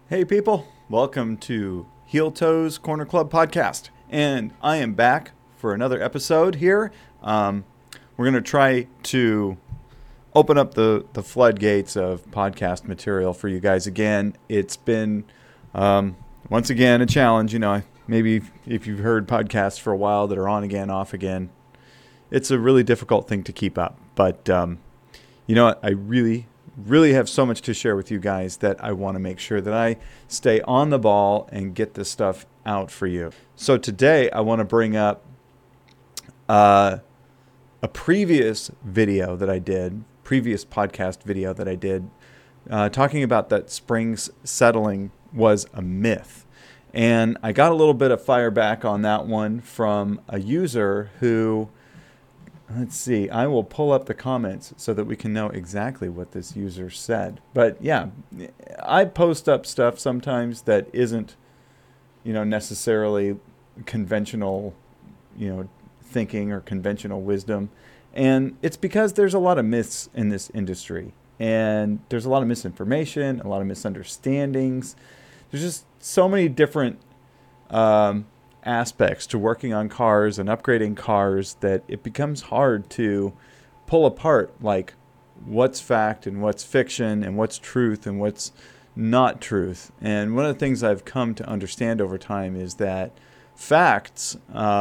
Hey people, welcome to Heel Toes Corner Club podcast. And I am back for another episode here. We're going to try to open up the floodgates of podcast material for you guys again. It's been, once again, a challenge. You know, maybe if you've heard podcasts for a while that are on again, off again, it's a really difficult thing to keep up. But, you know what, I really have so much to share with you guys that I want to make sure that I stay on the ball and get this stuff out for you. So today I want to bring up a previous video that I did, previous podcast video that I did, talking about that springs settling was a myth. And I got a little bit of fire back on that one from a user who, let's see, I will pull up the comments so that we can know exactly what this user said. But yeah, I post up stuff sometimes that isn't, necessarily conventional, thinking or conventional wisdom. And it's because there's a lot of myths in this industry. And there's a lot of misinformation, a lot of misunderstandings. There's just so many different aspects to working on cars and upgrading cars that it becomes hard to pull apart, like what's fact and what's fiction and what's truth and what's not truth. And one of the things I've come to understand over time is that facts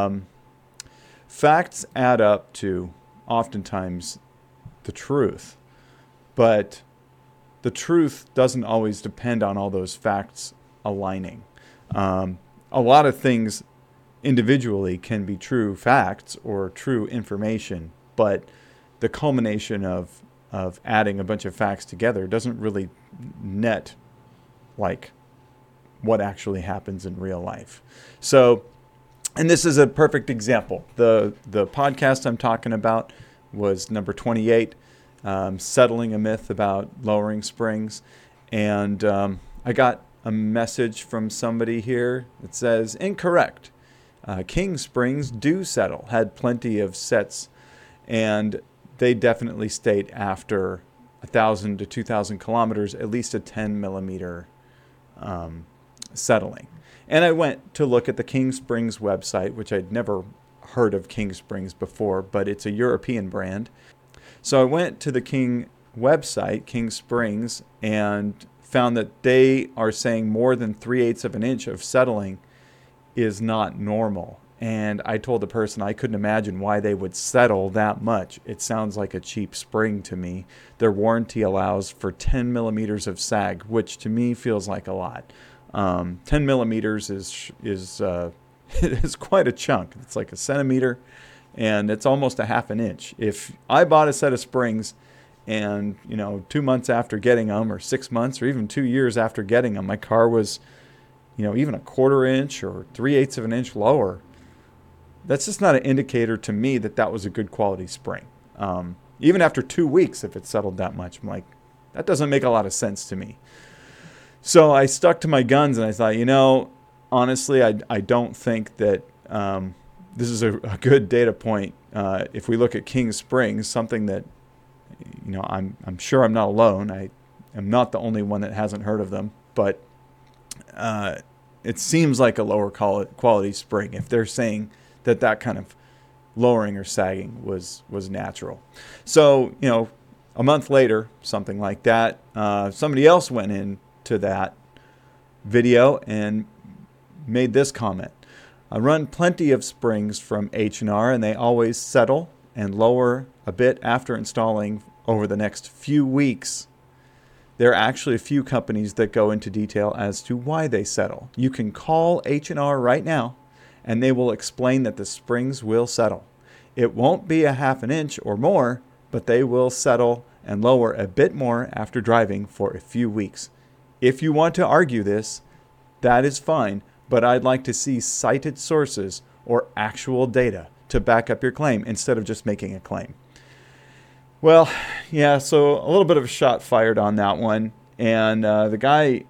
add up to oftentimes the truth, but the truth doesn't always depend on all those facts aligning. A lot of things individually can be true facts or true information, but the culmination of adding a bunch of facts together doesn't really net like what actually happens in real life. So, and this is a perfect example. The podcast I'm talking about was number 28, settling a myth about lowering springs. And I got a message from somebody here that says, incorrect. King Springs do settle, had plenty of sets, and they definitely state after 1,000 to 2,000 kilometers, at least a 10 millimeter settling. And I went to look at the King Springs website, which I'd never heard of King Springs before, but it's a European brand. So I went to the King website, King Springs, and found that they are saying more than 3/8 of an inch of settling is not normal. And I told the person I couldn't imagine why they would settle that much. It sounds like a cheap spring to me. Their warranty allows for 10 millimeters of sag, which to me feels like a lot. 10 millimeters is is quite a chunk. It's like a centimeter, and it's almost a half an inch. If I bought a set of springs and 2 months after getting them, or 6 months, or even 2 years after getting them, my car was even a 1/4 inch or 3/8 of an inch lower, that's just not an indicator to me that that was a good quality spring. Even after 2 weeks, if it settled that much, I'm like, that doesn't make a lot of sense to me. So I stuck to my guns and I thought, honestly, I don't think that this is a good data point. If we look at King Springs, something that, I'm sure I'm not alone. I am not the only one that hasn't heard of them, but it seems like a lower quality spring if they're saying that kind of lowering or sagging was natural. So, a month later, something like that, somebody else went into that video and made this comment. I run plenty of springs from H&R, and they always settle and lower a bit after installing over the next few weeks. There are actually a few companies that go into detail as to why they settle. You can call H&R right now, and they will explain that the springs will settle. It won't be a half an inch or more, but they will settle and lower a bit more after driving for a few weeks. If you want to argue this, that is fine, but I'd like to see cited sources or actual data to back up your claim instead of just making a claim. Well, yeah, so a little bit of a shot fired on that one. And the guy,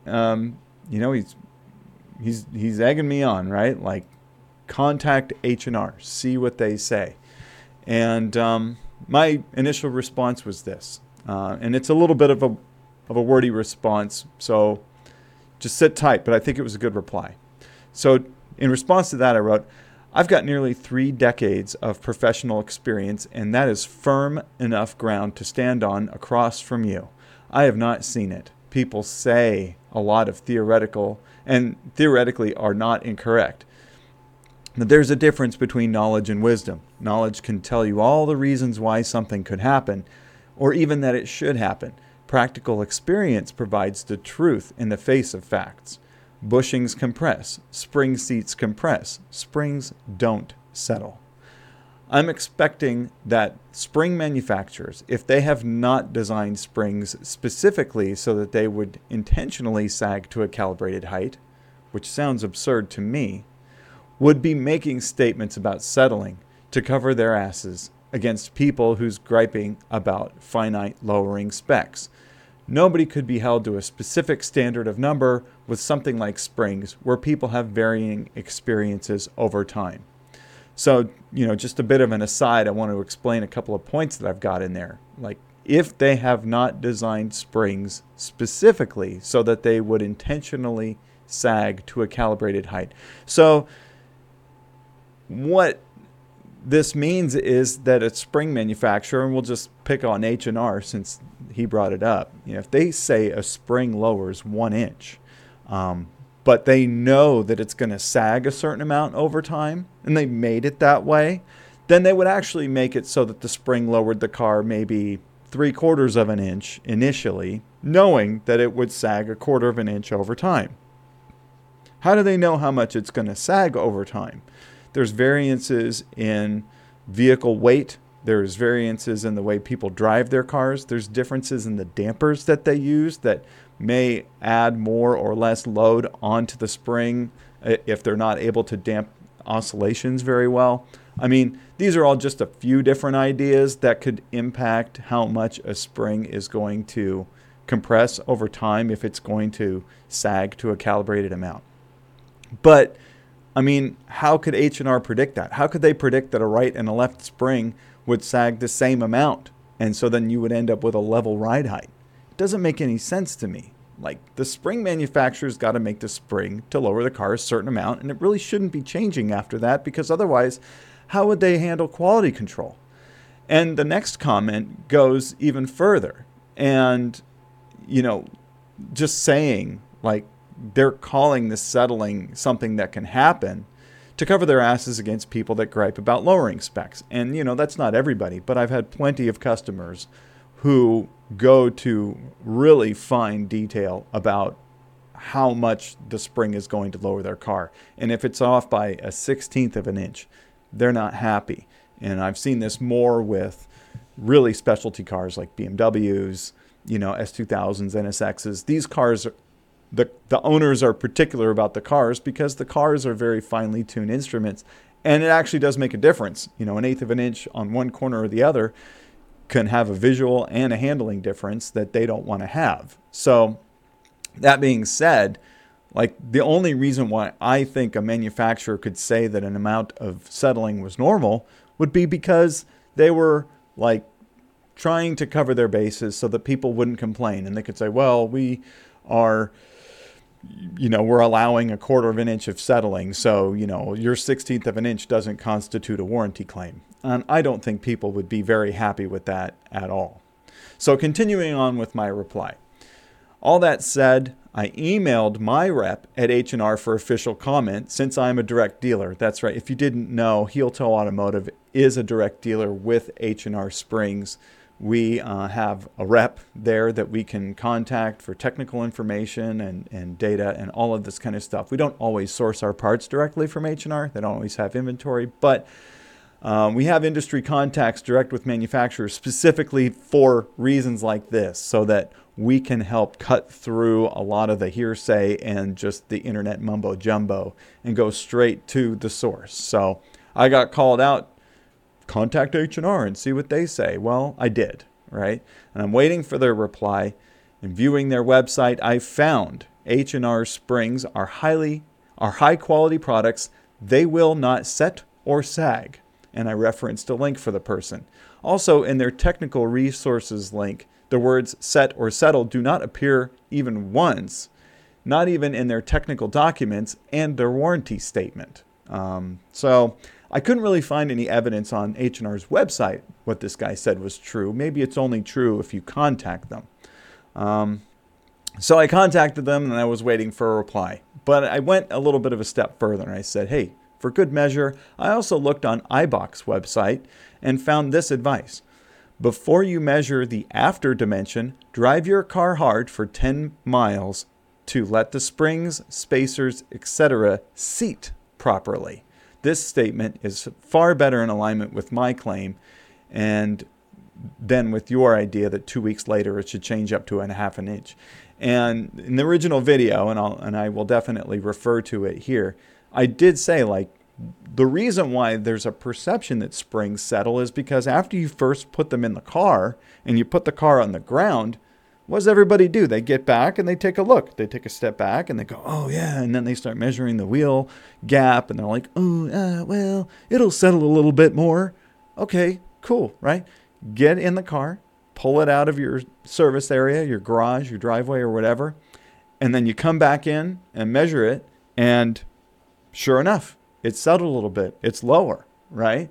he's egging me on, right? Like, contact H&R, see what they say. And my initial response was this. And it's a little bit of a wordy response. So, Just sit tight, but I think it was a good reply. So in response to that, I wrote, I've got nearly 3 decades of professional experience, and that is firm enough ground to stand on across from you. I have not seen it. People say a lot of theoretical and theoretically are not incorrect. But there's a difference between knowledge and wisdom. Knowledge can tell you all the reasons why something could happen, or even that it should happen. Practical experience provides the truth in the face of facts. Bushings compress. Spring seats compress. Springs don't settle. I'm expecting that spring manufacturers, if they have not designed springs specifically so that they would intentionally sag to a calibrated height, which sounds absurd to me, would be making statements about settling to cover their asses against people who's griping about finite lowering specs. Nobody could be held to a specific standard of number with something like springs where people have varying experiences over time. So, just a bit of an aside, I want to explain a couple of points that I've got in there. Like, if they have not designed springs specifically so that they would intentionally sag to a calibrated height. So, what this means is that a spring manufacturer, and we'll just pick on H&R since he brought it up, if they say a spring lowers 1 inch, but they know that it's going to sag a certain amount over time, and they made it that way, then they would actually make it so that the spring lowered the car maybe 3/4 of an inch initially, knowing that it would sag 1/4 of an inch over time. How do they know how much it's going to sag over time? There's variances in vehicle weight. There's variances in the way people drive their cars. There's differences in the dampers that they use that may add more or less load onto the spring if they're not able to damp oscillations very well. I mean, these are all just a few different ideas that could impact how much a spring is going to compress over time if it's going to sag to a calibrated amount. But I mean, how could H&R predict that? How could they predict that a right and a left spring would sag the same amount, and so then you would end up with a level ride height? It doesn't make any sense to me. Like, the spring manufacturer's got to make the spring to lower the car a certain amount, and it really shouldn't be changing after that, because otherwise, how would they handle quality control? And the next comment goes even further. And, just saying, like, they're calling this settling something that can happen to cover their asses against people that gripe about lowering specs. And, that's not everybody, but I've had plenty of customers who go to really fine detail about how much the spring is going to lower their car. And if it's off by a 1/16 of an inch, they're not happy. And I've seen this more with really specialty cars like BMWs, S2000s, NSXs. These cars, the owners are particular about the cars because the cars are very finely tuned instruments, and it actually does make a difference. 1/8 of an inch on one corner or the other can have a visual and a handling difference that they don't want to have. So that being said, like, the only reason why I think a manufacturer could say that an amount of settling was normal would be because they were like trying to cover their bases so that people wouldn't complain, and they could say, well, we are, we're allowing 1/4 of an inch of settling, so, your 1/16 of an inch doesn't constitute a warranty claim. And I don't think people would be very happy with that at all. So continuing on with my reply. All that said, I emailed my rep at H&R for official comment since I'm a direct dealer. That's right. If you didn't know, Heel Toe Automotive is a direct dealer with H&R Springs. We have a rep there that we can contact for technical information and data and all of this kind of stuff. We don't always source our parts directly from H&R. They don't always have inventory, but we have industry contacts direct with manufacturers specifically for reasons like this, so that we can help cut through a lot of the hearsay and just the internet mumbo jumbo and go straight to the source. So I got called out, contact H&R and see what they say. Well, I did, right? And I'm waiting for their reply. And viewing their website, I found H&R Springs are high quality products. They will not set or sag. And I referenced a link for the person. Also, in their technical resources link, the words set or settle do not appear even once. not even in their technical documents and their warranty statement. So I couldn't really find any evidence on H&R's website what this guy said was true. Maybe it's only true if you contact them. So I contacted them and I was waiting for a reply. But I went a little bit of a step further and I said, hey, for good measure, I also looked on Eibach's website and found this advice. Before you measure the after dimension, drive your car hard for 10 miles to let the springs, spacers, etc. seat properly. This statement is far better in alignment with my claim and then with your idea that 2 weeks later it should change up to 1/2 an inch. And in the original video, and I will definitely refer to it here, I did say, like, the reason why there's a perception that springs settle is because after you first put them in the car and you put the car on the ground, what does everybody do? They get back and they take a look. They take a step back and they go, oh yeah, and then they start measuring the wheel gap and they're like, oh, well, it'll settle a little bit more. Okay, cool, right? Get in the car, pull it out of your service area, your garage, your driveway or whatever, and then you come back in and measure it, and sure enough, it's settled a little bit. It's lower, right?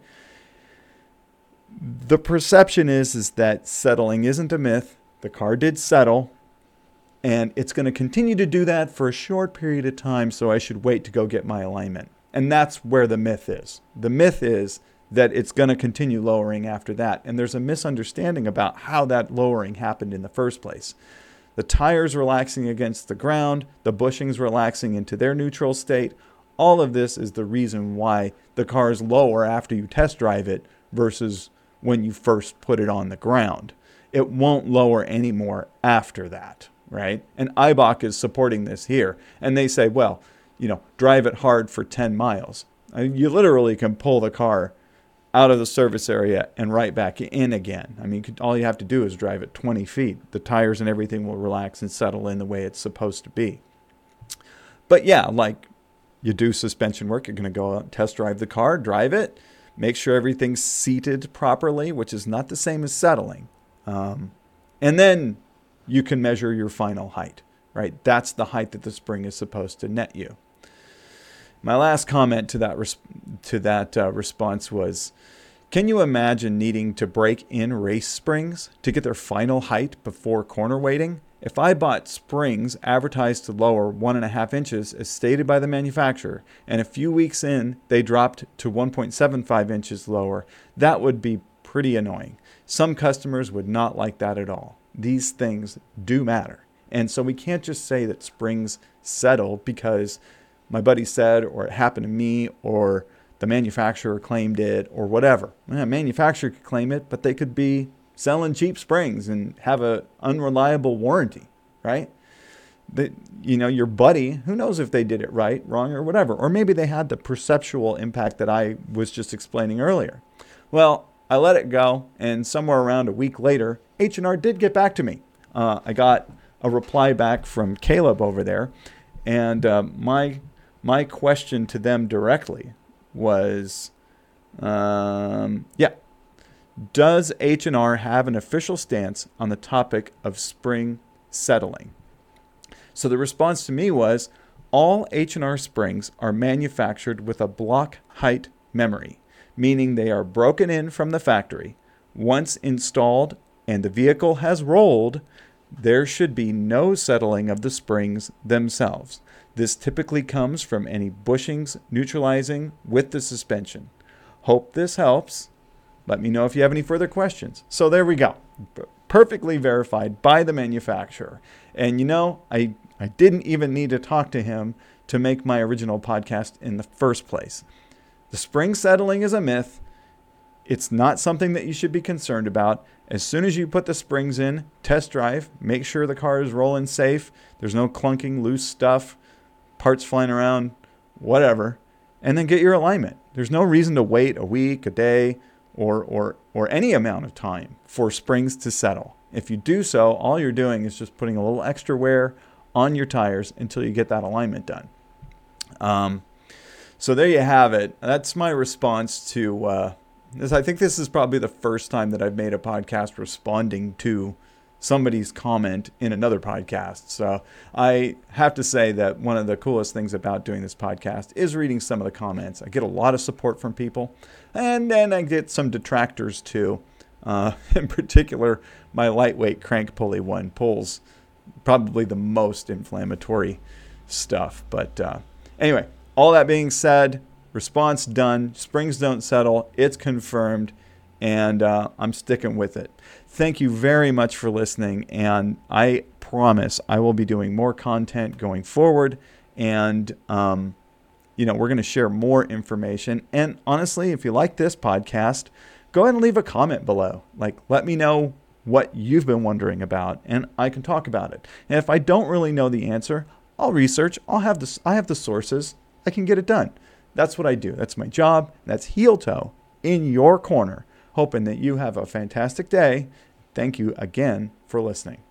The perception is that settling isn't a myth. The car did settle, and it's going to continue to do that for a short period of time, so I should wait to go get my alignment. And that's where the myth is. The myth is that it's going to continue lowering after that. And there's a misunderstanding about how that lowering happened in the first place. The tires relaxing against the ground, the bushings relaxing into their neutral state. All of this is the reason why the car is lower after you test drive it versus when you first put it on the ground. It won't lower anymore after that, right? And Eibach is supporting this here. And they say, well, drive it hard for 10 miles. You literally can pull the car out of the service area and right back in again. I mean, all you have to do is drive it 20 feet. The tires and everything will relax and settle in the way it's supposed to be. But yeah, like you do suspension work, you're going to go out and test drive the car, drive it, make sure everything's seated properly, which is not the same as settling. And then you can measure your final height, right? That's the height that the spring is supposed to net you. My last comment to that response was, can you imagine needing to break in race springs to get their final height before corner weighting? If I bought springs advertised to lower 1.5 inches as stated by the manufacturer, and a few weeks in they dropped to 1.75 inches lower, that would be pretty annoying. Some customers would not like that at all. These things do matter. And so we can't just say that springs settle because my buddy said, or it happened to me, or the manufacturer claimed it, or whatever. The manufacturer could claim it, but they could be selling cheap springs and have an unreliable warranty, right? Your buddy, who knows if they did it right, wrong, or whatever. Or maybe they had the perceptual impact that I was just explaining earlier. Well, I let it go, and somewhere around a week later, H&R did get back to me. I got a reply back from Caleb over there, and my question to them directly was, does H&R have an official stance on the topic of spring settling? So the response to me was, all H&R springs are manufactured with a block height memory, meaning they are broken in from the factory. Once installed and the vehicle has rolled, there should be no settling of the springs themselves. This typically comes from any bushings neutralizing with the suspension. Hope this helps. Let me know if you have any further questions. So there we go. Perfectly verified by the manufacturer. And I didn't even need to talk to him to make my original podcast in the first place. The spring settling is a myth. It's not something that you should be concerned about. As soon as you put the springs in, test drive, make sure the car is rolling safe. There's no clunking, loose stuff, parts flying around, whatever, and then get your alignment. There's no reason to wait a week, a day, or any amount of time for springs to settle. If you do so, all you're doing is just putting a little extra wear on your tires until you get that alignment done. So there you have it. That's my response to this. I think this is probably the first time that I've made a podcast responding to somebody's comment in another podcast. So I have to say that one of the coolest things about doing this podcast is reading some of the comments. I get a lot of support from people, and then I get some detractors too. In particular, my lightweight crank pulley one pulls probably the most inflammatory stuff. But anyway, all that being said, response done. Springs don't settle. It's confirmed. And I'm sticking with it. Thank you very much for listening. And I promise I will be doing more content going forward. And, we're going to share more information. And honestly, if you like this podcast, go ahead and leave a comment below. Let me know what you've been wondering about, and I can talk about it. And if I don't really know the answer, I'll research. I have the sources. I can get it done. That's what I do. That's my job. That's Heel Toe in your corner. Hoping that you have a fantastic day. Thank you again for listening.